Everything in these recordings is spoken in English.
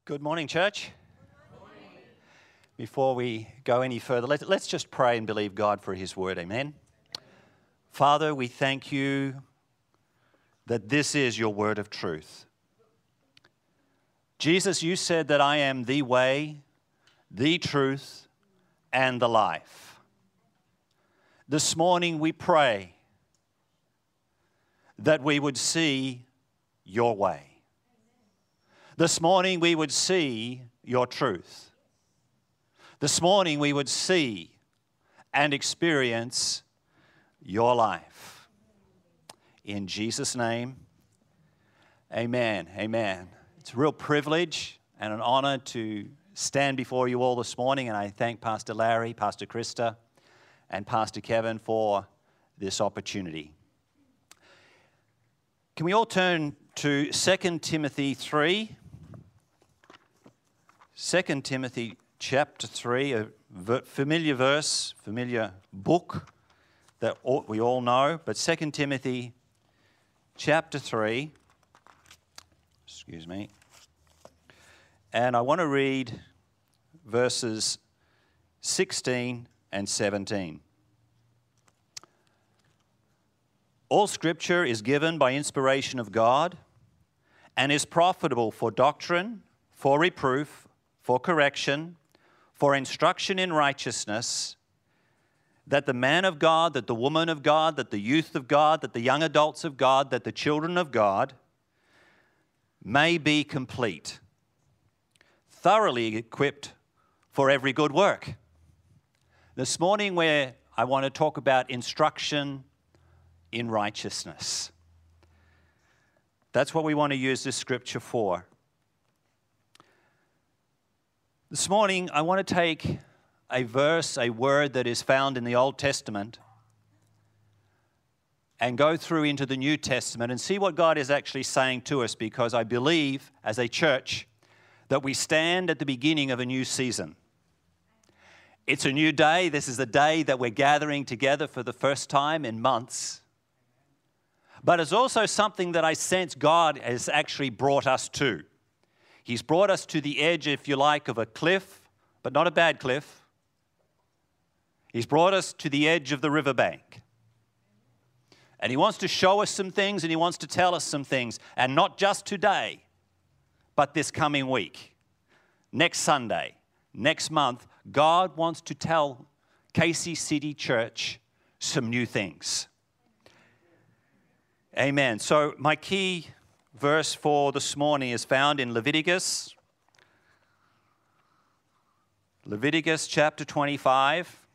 Good morning, church. Good morning. Before we go any further, let's just pray and believe God for His word. Amen. Father, we thank you that this is your word of truth. Jesus, you said that I am the way, the truth, and the life. This morning we pray that we would see your way. This morning we would see your truth. This morning we would see and experience your life. In Jesus' name, amen. Amen. It's a real privilege and an honor to stand before you all this morning, and I thank Pastor Larry, Pastor Krista, and Pastor Kevin for this opportunity. Can we all turn to 2 Timothy 3? 2 Timothy chapter 3, a familiar verse, familiar book that we all know, but 2 Timothy chapter 3, and I want to read verses 16 and 17. All Scripture is given by inspiration of God and is profitable for doctrine, for reproof, for correction, for instruction in righteousness, that the man of God, that the woman of God, that the youth of God, that the young adults of God, that the children of God may be complete, thoroughly equipped for every good work. This morning I want to talk about instruction in righteousness. That's what we want to use this scripture for. This morning, I want to take a verse, a word that is found in the Old Testament, and go through into the New Testament and see what God is actually saying to us, because I believe, as a church, that we stand at the beginning of a new season. It's a new day. This is the day that we're gathering together for the first time in months. But it's also something that I sense God has actually brought us to. He's brought us to the edge, if you like, of a cliff, but not a bad cliff. He's brought us to the edge of the riverbank. And He wants to show us some things, and He wants to tell us some things. And not just today, but this coming week, next Sunday, next month, God wants to tell Casey City Church some new things. Amen. So my key verse for this morning is found in Leviticus chapter 25,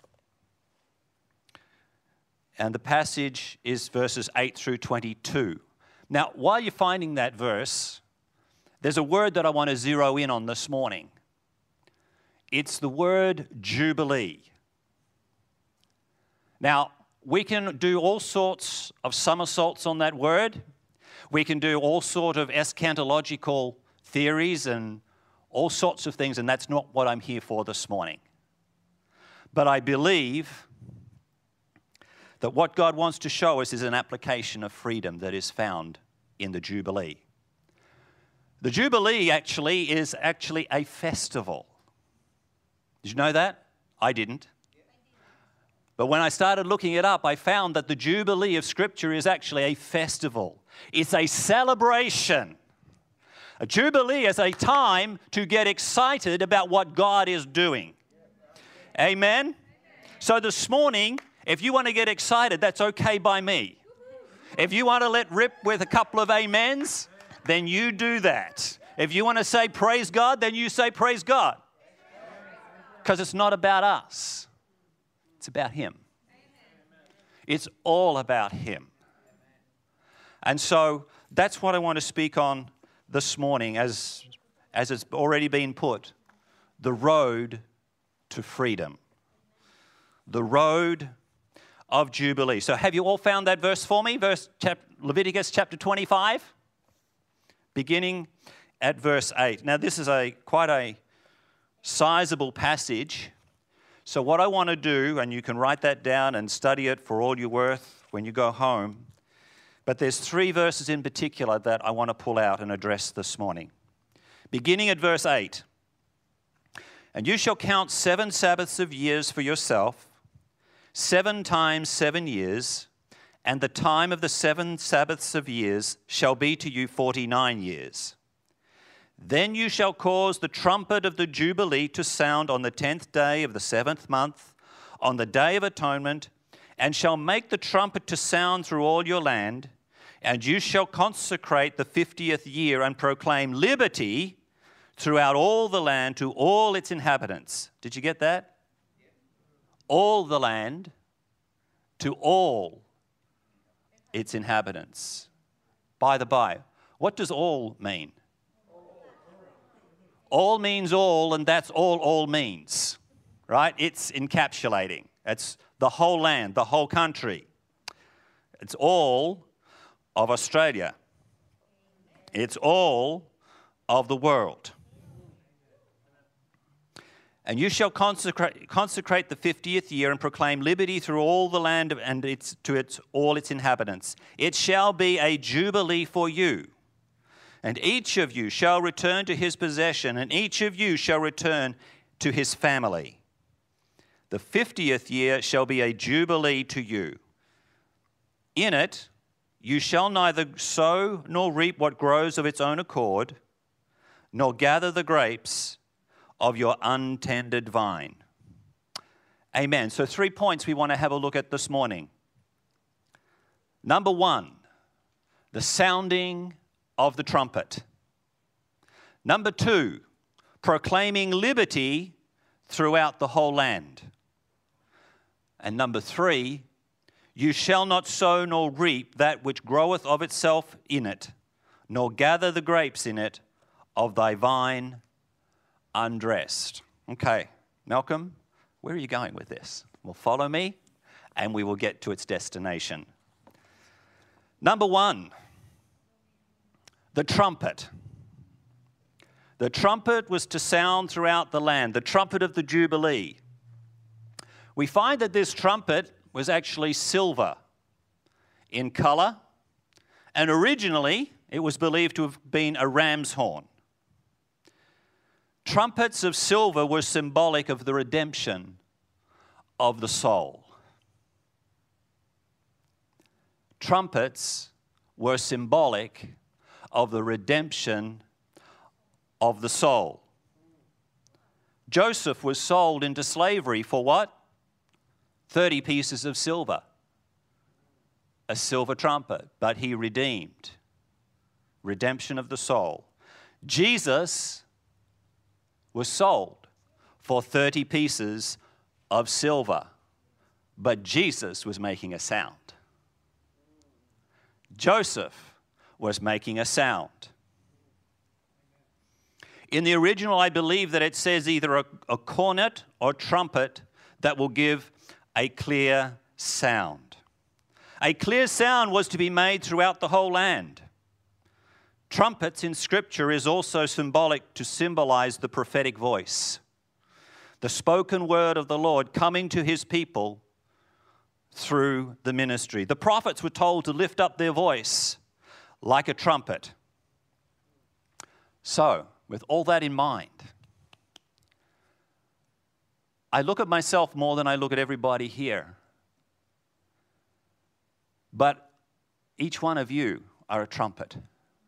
and the passage is verses 8 through 22. Now, while you're finding that verse, there's a word that I want to zero in on this morning. It's the word Jubilee. Now, we can do all sorts of somersaults on that word. We can do all sorts of eschatological theories and all sorts of things, and that's not what I'm here for this morning. But I believe that what God wants to show us is an application of freedom that is found in the Jubilee. The Jubilee is actually a festival. Did you know that? I didn't. But when I started looking it up, I found that the Jubilee of Scripture is actually a festival. It's a celebration. A Jubilee is a time to get excited about what God is doing. Amen? So this morning, if you want to get excited, that's okay by me. If you want to let rip with a couple of amens, then you do that. If you want to say praise God, then you say praise God. Because it's not about us. It's about Him. It's all about Him. And so that's what I want to speak on this morning, as it's already been put, the road to freedom. The road of Jubilee. So have you all found that verse for me? Leviticus chapter 25, beginning at verse 8. Now this is quite a sizable passage. So what I want to do, and you can write that down and study it for all you're worth when you go home, but there's 3 verses in particular that I want to pull out and address this morning. beginning at verse 8. And you shall count 7 Sabbaths of years for yourself, 7 times 7 years, and the time of the 7 Sabbaths of years shall be to you 49 years. Then you shall cause the trumpet of the Jubilee to sound on the 10th day of the 7th month, on the day of atonement, and shall make the trumpet to sound through all your land, and you shall consecrate the 50th year and proclaim liberty throughout all the land to all its inhabitants. Did you get that? All the land to all its inhabitants. By the by, what does all mean? All means all, and that's all means, right? It's encapsulating. It's the whole land, the whole country. It's all of Australia. It's all of the world. And you shall consecrate the 50th year and proclaim liberty through all the land and all its inhabitants. It shall be a jubilee for you. And each of you shall return to his possession, and each of you shall return to his family. The 50th year shall be a jubilee to you. In it you shall neither sow nor reap what grows of its own accord, nor gather the grapes of your untended vine. Amen. So 3 points we want to have a look at this morning. Number 1, the sounding of the trumpet. Number 2, proclaiming liberty throughout the whole land. And number 3, you shall not sow nor reap that which groweth of itself in it, nor gather the grapes in it of thy vine undressed. Okay, Malcolm, where are you going with this? Well, follow me and we will get to its destination. Number 1, the trumpet. The trumpet was to sound throughout the land, the trumpet of the Jubilee. We find that this trumpet was actually silver in color, and originally it was believed to have been a ram's horn. Trumpets of silver were symbolic of the redemption of the soul. Trumpets were symbolic of the redemption of the soul. Joseph was sold into slavery for what? 30 pieces of silver. A silver trumpet, but he redeemed. Redemption of the soul. Jesus was sold for 30 pieces of silver, but Jesus was making a sound. Joseph was making a sound. In the original, I believe that it says either a cornet or trumpet that will give a clear sound. A clear sound was to be made throughout the whole land. Trumpets in Scripture is also symbolic to symbolize the prophetic voice, the spoken word of the Lord coming to his people through the ministry. The prophets were told to lift up their voice like a trumpet. So, with all that in mind, I look at myself more than I look at everybody here. But each one of you are a trumpet.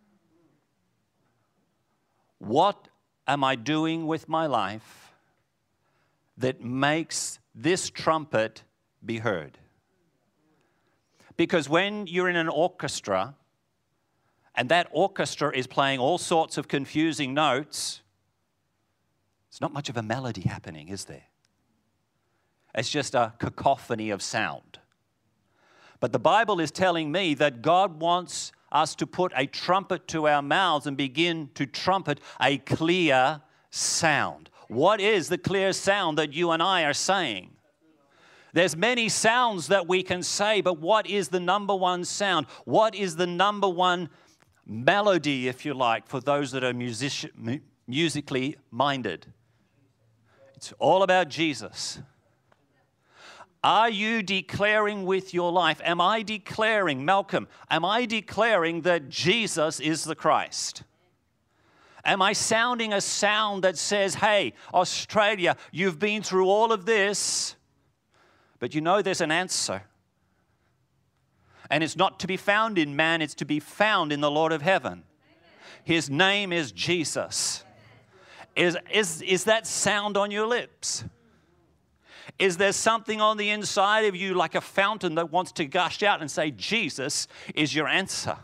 What am I doing with my life that makes this trumpet be heard? Because when you're in an orchestra, and that orchestra is playing all sorts of confusing notes, there's not much of a melody happening, is there? It's just a cacophony of sound. But the Bible is telling me that God wants us to put a trumpet to our mouths and begin to trumpet a clear sound. What is the clear sound that you and I are saying? There's many sounds that we can say, but what is the number one sound? What is the number one melody, if you like, for those that are musically minded? It's all about Jesus. Are you declaring with your life? Am I declaring, Malcolm, am I declaring that Jesus is the Christ? Am I sounding a sound that says, hey, Australia, you've been through all of this, but you know there's an answer. And it's not to be found in man, it's to be found in the Lord of heaven. His name is Jesus. Is that sound on your lips? Is there something on the inside of you like a fountain that wants to gush out and say, Jesus is your answer?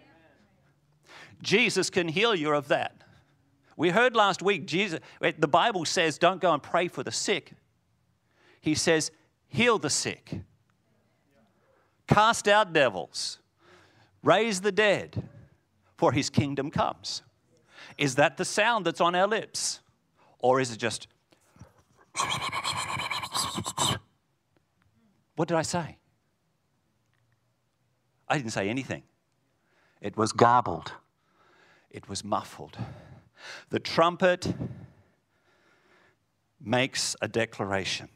Jesus can heal you of that. We heard last week, the Bible says, don't go and pray for the sick. He says, heal the sick. Cast out devils. Raise the dead, for his kingdom comes. Is that the sound that's on our lips? Or is it just... What did I say? I didn't say anything. It was garbled. It was muffled. The trumpet makes a declaration.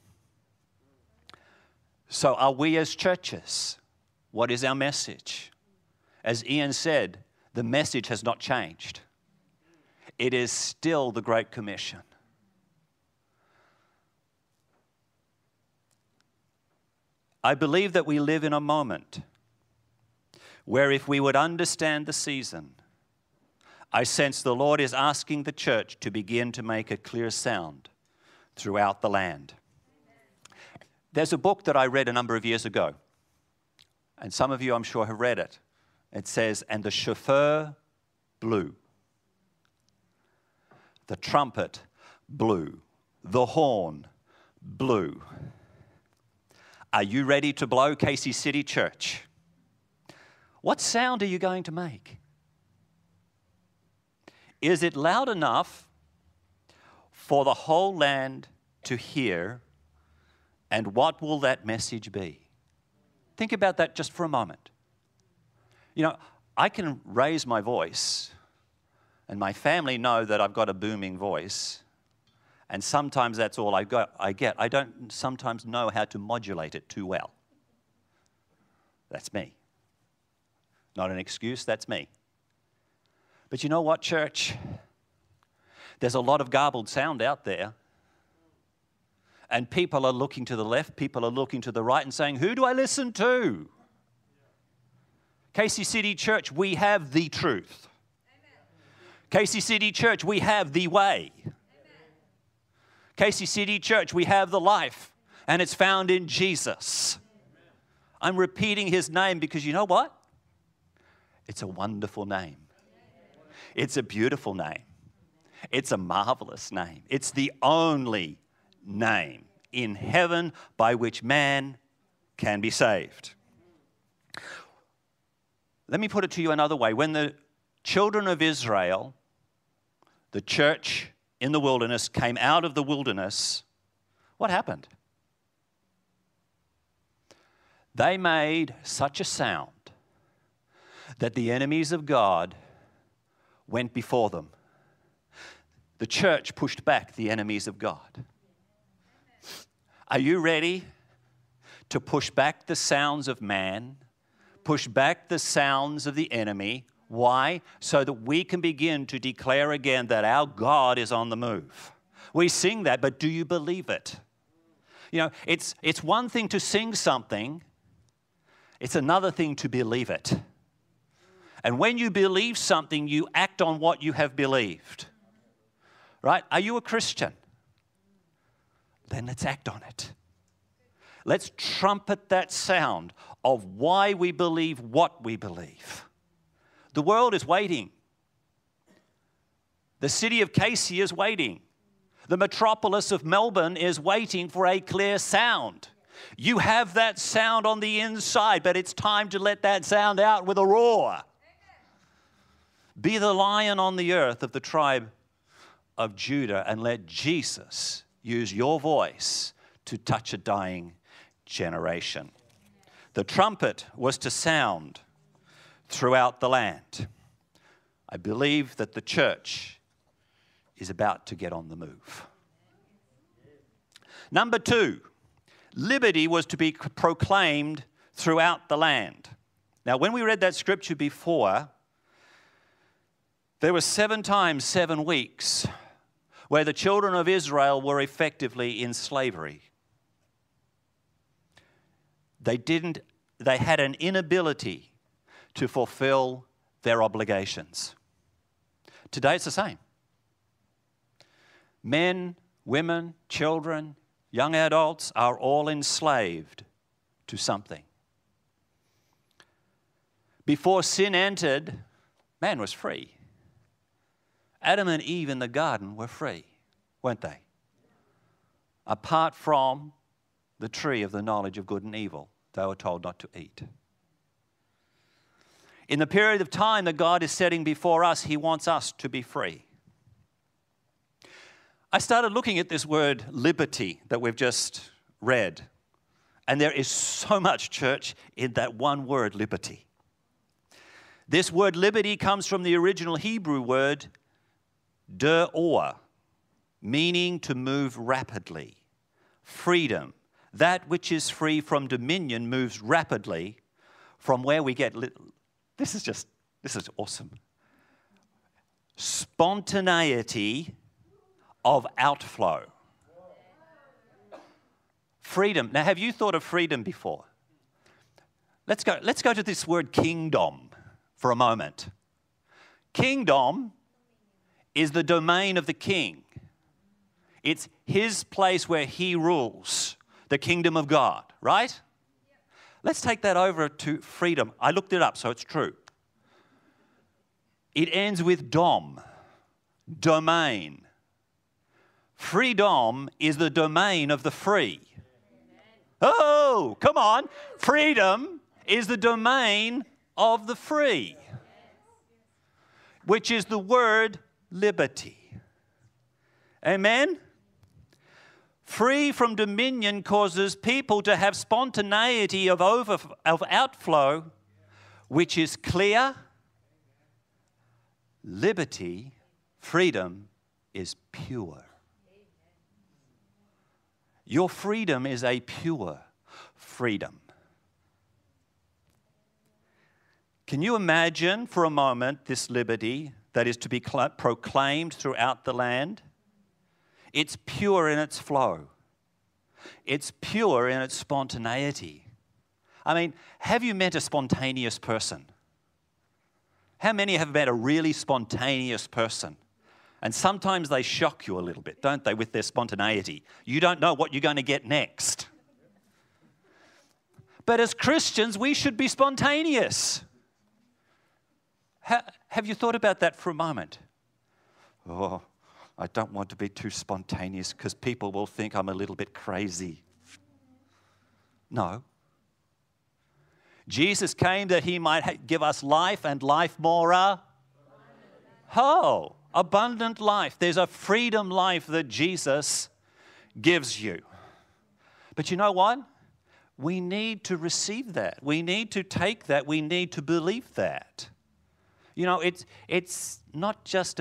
So are we as churches? What is our message? As Ian said, the message has not changed. It is still the Great Commission. I believe that we live in a moment where if we would understand the season, I sense the Lord is asking the church to begin to make a clear sound throughout the land. There's a book that I read a number of years ago, and some of you, I'm sure, have read it. It says, and the shofar blew. The trumpet blew. The horn blew. Are you ready to blow, Casey City Church? What sound are you going to make? Is it loud enough for the whole land to hear? And what will that message be? Think about that just for a moment. You know, I can raise my voice, and my family know that I've got a booming voice, and sometimes that's all I get. I don't sometimes know how to modulate it too well. That's me. Not an excuse, that's me. But you know what, church? There's a lot of garbled sound out there. And people are looking to the left, people are looking to the right and saying, who do I listen to? Casey City Church, we have the truth. Amen. Casey City Church, we have the way. Amen. Casey City Church, we have the life, and it's found in Jesus. Amen. I'm repeating his name because you know what? It's a wonderful name. It's a beautiful name. It's a marvelous name. It's the only name in heaven by which man can be saved. Let me put it to you another way. When the children of Israel, the church in the wilderness, came out of the wilderness, what happened? They made such a sound that the enemies of God went before them. The church pushed back the enemies of God. Are you ready to push back the sounds of man, push back the sounds of the enemy? Why? So that we can begin to declare again that our God is on the move. We sing that, but do you believe it? You know, it's one thing to sing something, it's another thing to believe it. And when you believe something, you act on what you have believed. Right? Are you a Christian? Then let's act on it. Let's trumpet that sound of why we believe what we believe. The world is waiting. The city of Casey is waiting. The metropolis of Melbourne is waiting for a clear sound. You have that sound on the inside, but it's time to let that sound out with a roar. Be the lion on the earth of the tribe of Judah and let Jesus use your voice to touch a dying generation. The trumpet was to sound throughout the land. I believe that the church is about to get on the move. Number 2, liberty was to be proclaimed throughout the land. Now, when we read that scripture before, There were 7 times 7 weeks where the children of Israel were effectively in slavery. They had an inability to fulfill their obligations. Today it's the same. Men, women, children, young adults are all enslaved to something. Before sin entered, man was free. Adam and Eve in the garden were free, weren't they? Apart from the tree of the knowledge of good and evil, they were told not to eat. In the period of time that God is setting before us, He wants us to be free. I started looking at this word liberty that we've just read, and there is so much, church, in that one word, liberty. This word liberty comes from the original Hebrew word der-or, meaning to move rapidly. Freedom. That which is free from dominion moves rapidly from where we get... This is awesome. Spontaneity of outflow. Freedom. Now, have you thought of freedom before? Let's go to this word kingdom for a moment. Kingdom is the domain of the king. It's his place where he rules, the kingdom of God, right? Let's take that over to freedom. I looked it up, so it's true. It ends with dom, domain. Freedom is the domain of the free. Oh, come on. Freedom is the domain of the free, which is the word liberty. Amen? Free from dominion causes people to have spontaneity of outflow, which is clear. Liberty, freedom, is pure. Your freedom is a pure freedom. Can you imagine for a moment this liberty that is to be proclaimed throughout the land? It's pure in its flow. It's pure in its spontaneity. I mean, have you met a spontaneous person? How many have met a really spontaneous person? And sometimes they shock you a little bit, don't they, with their spontaneity. You don't know what you're going to get next. But as Christians, we should be spontaneous. Have you thought about that for a moment? Oh, I don't want to be too spontaneous because people will think I'm a little bit crazy. No. Jesus came that he might give us life and life more abundant life. There's a freedom life that Jesus gives you. But you know what? We need to receive that. We need to take that. We need to believe that. You know, it's not just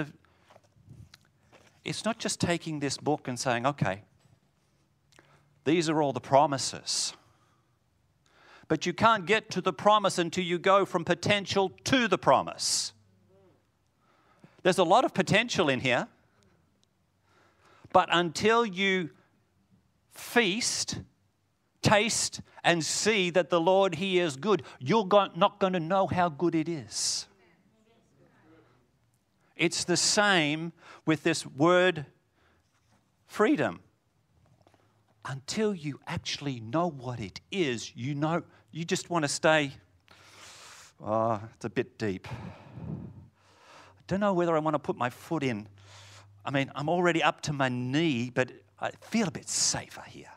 taking this book and saying, okay, these are all the promises. But you can't get to the promise until you go from potential to the promise. There's a lot of potential in here. But until you feast, taste, and see that the Lord, He is good, you're not going to know how good it is. It's the same with this word freedom. Until you actually know what it is, you just want to stay, it's a bit deep. I don't know whether I want to put my foot in. I mean, I'm already up to my knee, but I feel a bit safer here.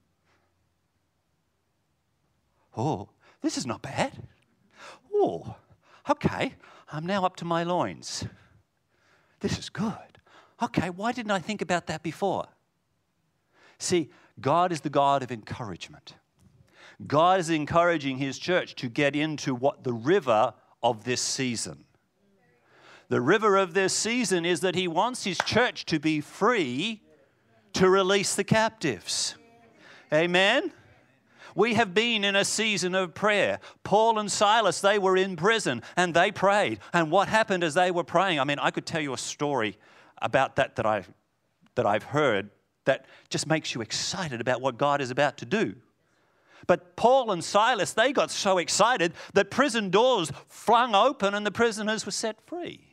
Oh, this is not bad. Oh, okay, I'm now up to my loins. This is good. Okay, why didn't I think about that before? See, God is the God of encouragement. God is encouraging His church to get into what the river of this season. The river of this season is that He wants His church to be free to release the captives. Amen? We have been in a season of prayer. Paul and Silas, they were in prison and they prayed. And what happened as they were praying? I mean, I could tell you a story about that I've heard that just makes you excited about what God is about to do. But Paul and Silas, they got so excited that prison doors flung open and the prisoners were set free.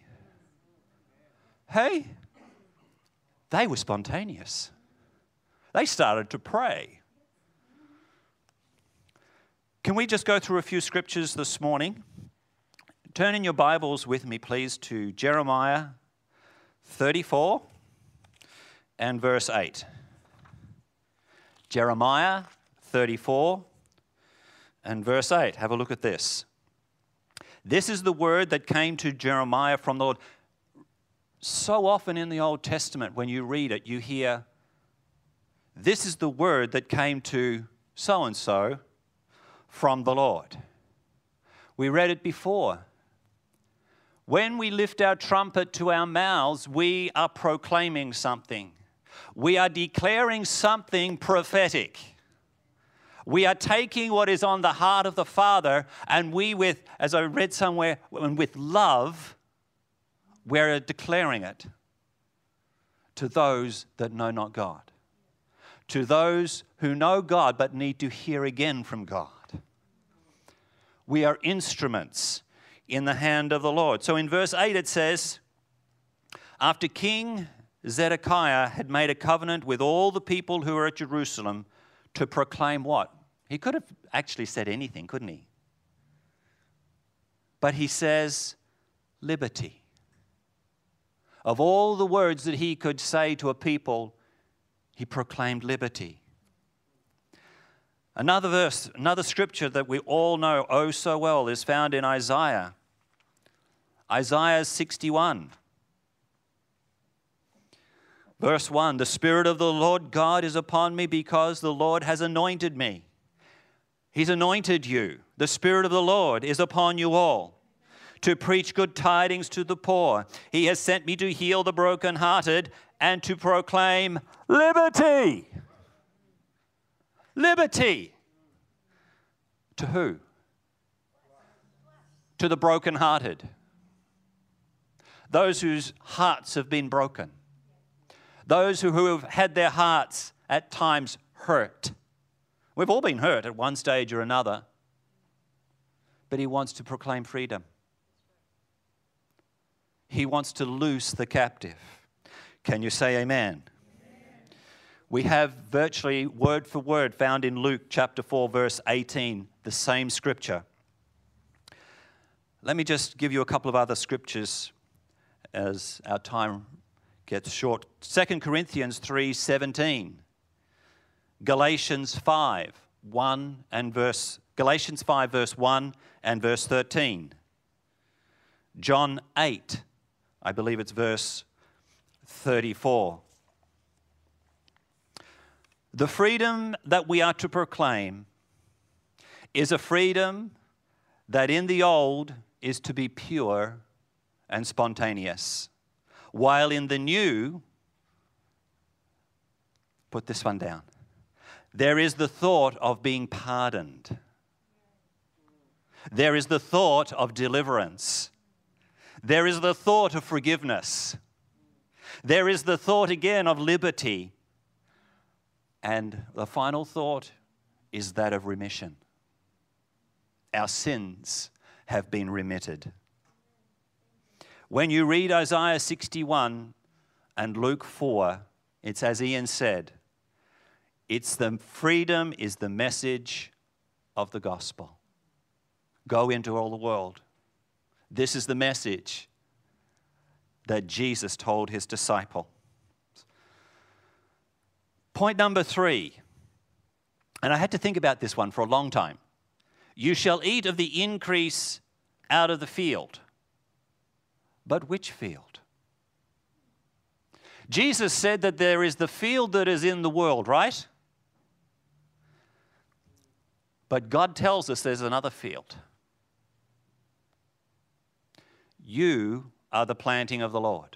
Hey, they were spontaneous. They started to pray. Can we just go through a few scriptures this morning? Turn in your Bibles with me, please, to Jeremiah 34 and verse 8. Jeremiah 34 and verse 8. Have a look at this. This is the word that came to Jeremiah from the Lord. So often in the Old Testament, when you read it, you hear, this is the word that came to so-and-so from the Lord. We read it before. When we lift our trumpet to our mouths, we are proclaiming something. We are declaring something prophetic. We are taking what is on the heart of the Father, and as I read somewhere, with love, we're declaring it to those that know not God, to those who know God but need to hear again from God. We are instruments in the hand of the Lord. So in verse 8 it says, after King Zedekiah had made a covenant with all the people who were at Jerusalem to proclaim what? He could have actually said anything, couldn't he? But he says, liberty. Of all the words that he could say to a people, he proclaimed liberty. Another verse, another scripture that we all know oh so well is found in Isaiah. Isaiah 61. Verse 1, the Spirit of the Lord God is upon me because the Lord has anointed me. He's anointed you. The Spirit of the Lord is upon you all, to preach good tidings to the poor. He has sent me to heal the brokenhearted and to proclaim liberty. Liberty. To who? To the brokenhearted. Those whose hearts have been broken. Those who have had their hearts at times hurt. We've all been hurt at one stage or another. But he wants to proclaim freedom. He wants to loose the captive. Can you say amen? We have virtually word for word found in Luke chapter 4, verse 18, the same scripture. Let me just give you a couple of other scriptures as our time gets short. 2 Corinthians 3:17. Galatians 5, Galatians 5, verse 1 and verse 13. John 8, I believe it's verse 34. The freedom that we are to proclaim is a freedom that in the old is to be pure and spontaneous, while in the new, put this one down, there is the thought of being pardoned. There is the thought of deliverance. There is the thought of forgiveness. There is the thought again of liberty. And the final thought is that of remission. Our sins have been remitted. When you read Isaiah 61 and Luke 4, it's as Ian said, it's the freedom is the message of the gospel. Go into all the world. This is the message that Jesus told his disciple. Point number 3, and I had to think about this one for a long time. You shall eat of the increase out of the field. But which field? Jesus said that there is the field that is in the world, right? But God tells us there's another field. You are the planting of the Lord.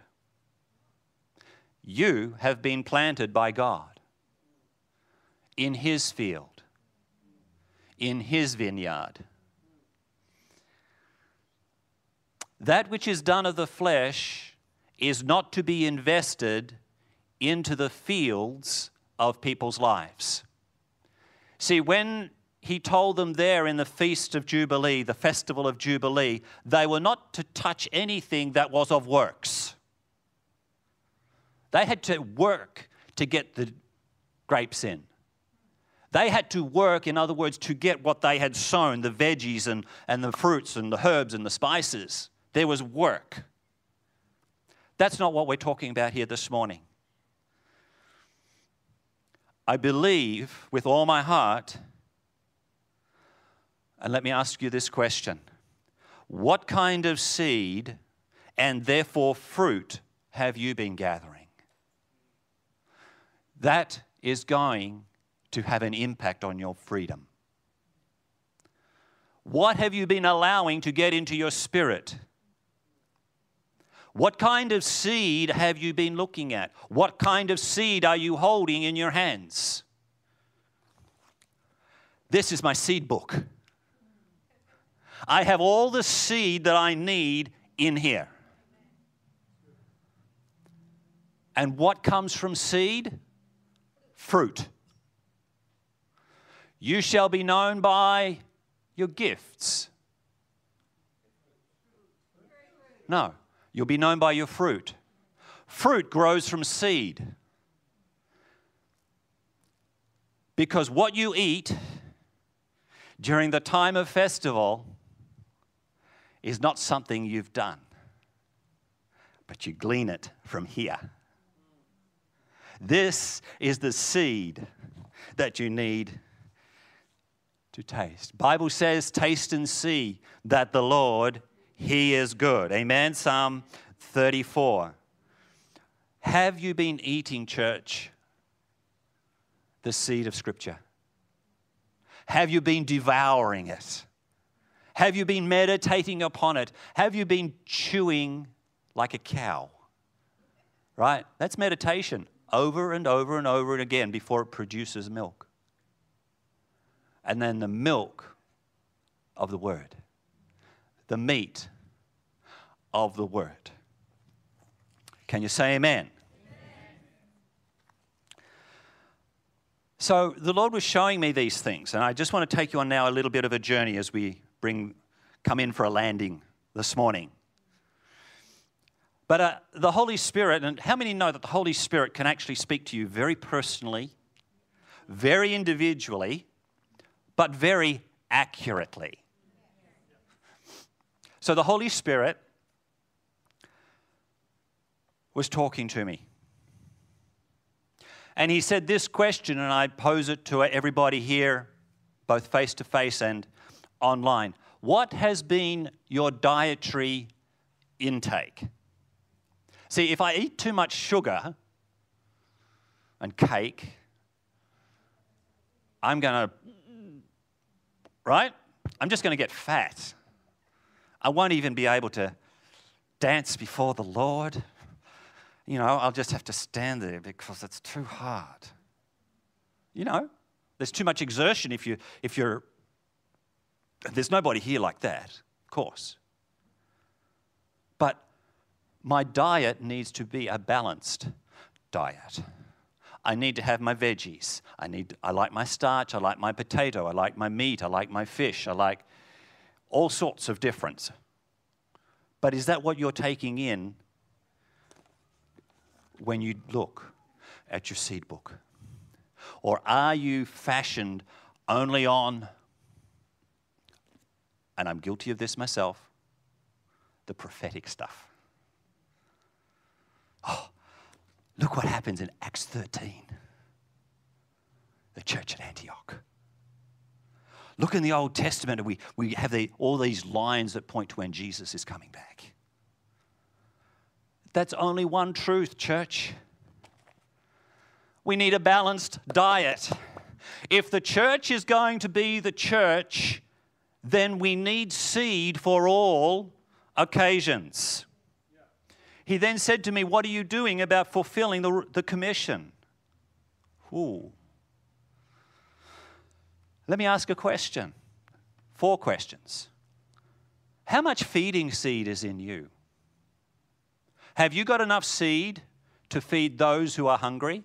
You have been planted by God in his field. in his vineyard. That which is done of the flesh is not to be invested into the fields of people's lives. See, when he told them there in the Feast of Jubilee, the Festival of Jubilee, they were not to touch anything that was of works. They had to work to get the grapes in. They had to work, in other words, to get what they had sown, the veggies and the fruits and the herbs and the spices. There was work. That's not what we're talking about here this morning. I believe with all my heart, and let me ask you this question. What kind of seed and therefore fruit have you been gathering? That is going to have an impact on your freedom. What have you been allowing to get into your spirit? What kind of seed have you been looking at? What kind of seed are you holding in your hands? This is my seed book. I have all the seed that I need in here. And what comes from seed? Fruit. You shall be known by your gifts. No, you'll be known by your fruit. Fruit grows from seed. Because what you eat during the time of festival is not something you've done, but you glean it from here. This is the seed that you need to taste. Bible says, taste and see that the Lord, He is good. Amen? Psalm 34. Have you been eating, church, the seed of Scripture? Have you been devouring it? Have you been meditating upon it? Have you been chewing like a cow? Right? That's meditation over and over and over and again before it produces milk. And then the milk of the Word, the meat of the Word. Can you say amen? So the Lord was showing me these things, and I just want to take you on now a little bit of a journey as we come in for a landing this morning. But the Holy Spirit, and how many know that the Holy Spirit can actually speak to you very personally, very individually, but very accurately? So the Holy Spirit was talking to me. And he said this question, and I pose it to everybody here, both face-to-face and online. What has been your dietary intake? See, if I eat too much sugar and cake, I'm going to, right? I'm just going to get fat. I won't even be able to dance before the Lord. You know, I'll just have to stand there because it's too hard. You know, there's too much exertion if you're, there's nobody here like that, of course. But my diet needs to be a balanced diet. I need to have my veggies. I like my starch, I like my potato, I like my meat, I like my fish, I like all sorts of difference. But is that what you're taking in when you look at your seed book? Or are you fashioned only on, and I'm guilty of this myself, the prophetic stuff? Oh, look what happens in Acts 13. The church at Antioch. Look in the Old Testament, and we have all these lines that point to when Jesus is coming back. That's only one truth, church. We need a balanced diet. If the church is going to be the church, then we need seed for all occasions. He then said to me, what are you doing about fulfilling the commission? Ooh. Let me ask a question. 4 questions. How much feeding seed is in you? Have you got enough seed to feed those who are hungry?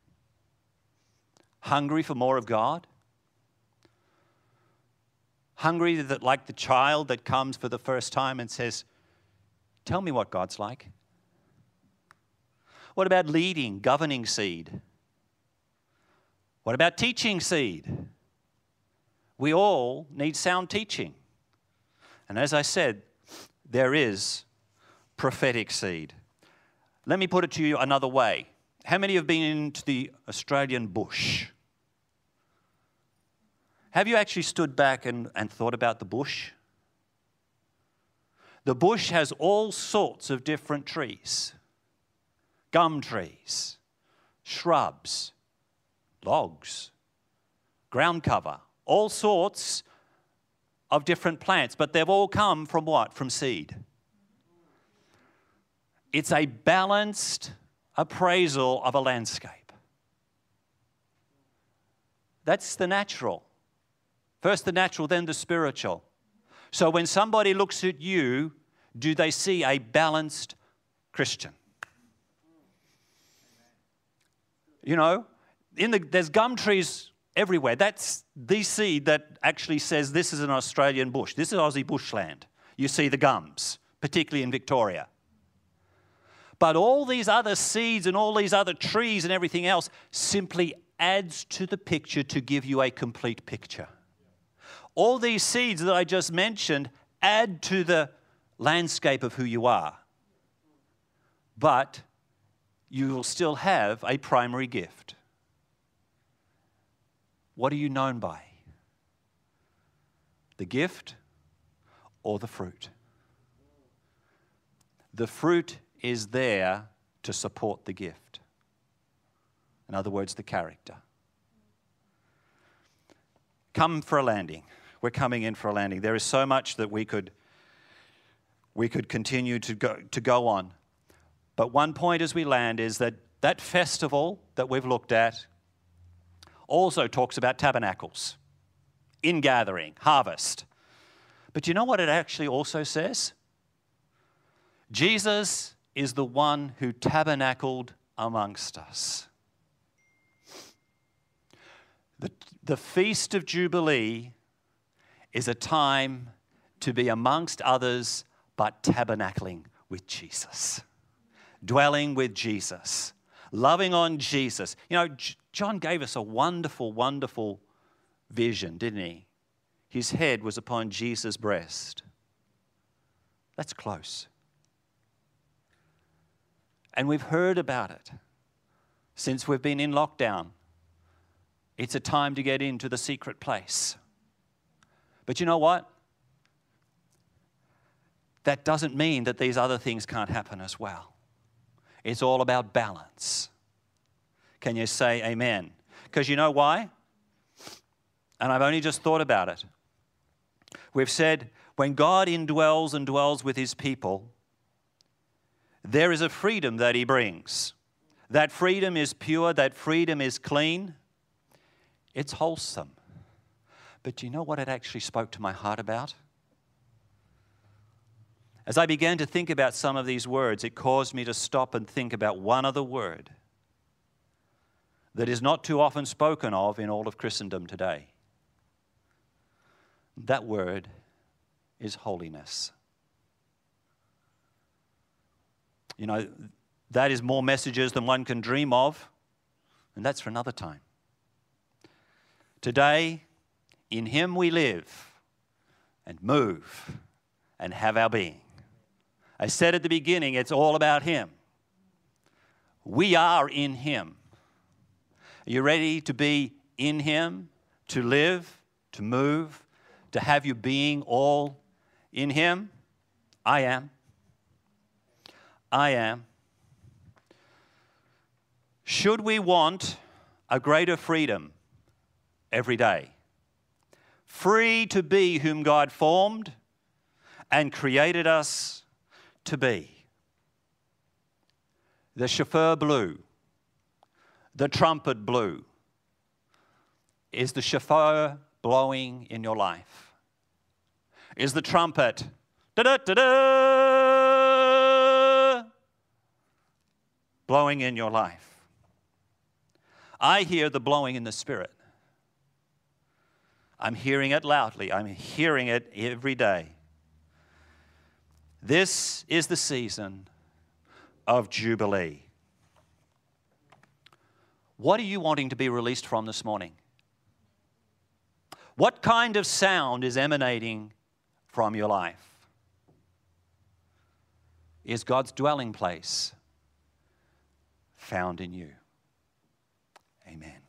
Hungry for more of God? Hungry that, like the child that comes for the first time and says, tell me what God's like. What about leading, governing seed? What about teaching seed? We all need sound teaching. And as I said, there is prophetic seed. Let me put it to you another way. How many have been into the Australian bush? Have you actually stood back and thought about the bush? The bush has all sorts of different trees. Gum trees, shrubs, logs, ground cover, all sorts of different plants, but they've all come from what? From seed. It's a balanced appraisal of a landscape. That's the natural. First the natural, then the spiritual. So when somebody looks at you, do they see a balanced Christian? You know, there's gum trees everywhere. That's the seed that actually says this is an Australian bush. This is Aussie bushland. You see the gums, particularly in Victoria. But all these other seeds and all these other trees and everything else simply adds to the picture to give you a complete picture. All these seeds that I just mentioned add to the landscape of who you are. But you will still have a primary gift. What are you known by? The gift or the fruit? The fruit is there to support the gift. In other words, the character. Come for a landing. We're coming in for a landing. There is so much that we could continue to go on. But one point as we land is that festival that we've looked at also talks about tabernacles, ingathering, harvest. But you know what it actually also says? Jesus is the one who tabernacled amongst us. The Feast of Jubilee is a time to be amongst others, but tabernacling with Jesus. Dwelling with Jesus. Loving on Jesus. You know, John gave us a wonderful, wonderful vision, didn't he? His head was upon Jesus' breast. That's close. And we've heard about it since we've been in lockdown. It's a time to get into the secret place. But you know what? That doesn't mean that these other things can't happen as well. It's all about balance. Can you say amen? Because you know why? And I've only just thought about it. We've said when God indwells and dwells with his people, there is a freedom that he brings. That freedom is pure. That freedom is clean. It's wholesome. But do you know what it actually spoke to my heart about? As I began to think about some of these words, it caused me to stop and think about one other word that is not too often spoken of in all of Christendom today. That word is holiness. You know, that is more messages than one can dream of, and that's for another time. Today, in him we live and move and have our being. I said at the beginning, it's all about him. We are in him. Are you ready to be in him, to live, to move, to have your being all in him? I am. I am. Should we want a greater freedom every day? Free to be whom God formed and created us to be. The shofar blew. The trumpet blew. Is the shofar blowing in your life? Is the trumpet da-da-da-da, blowing in your life? I hear the blowing in the Spirit. I'm hearing it loudly. I'm hearing it every day. This is the season of Jubilee. What are you wanting to be released from this morning? What kind of sound is emanating from your life? Is God's dwelling place found in you? Amen.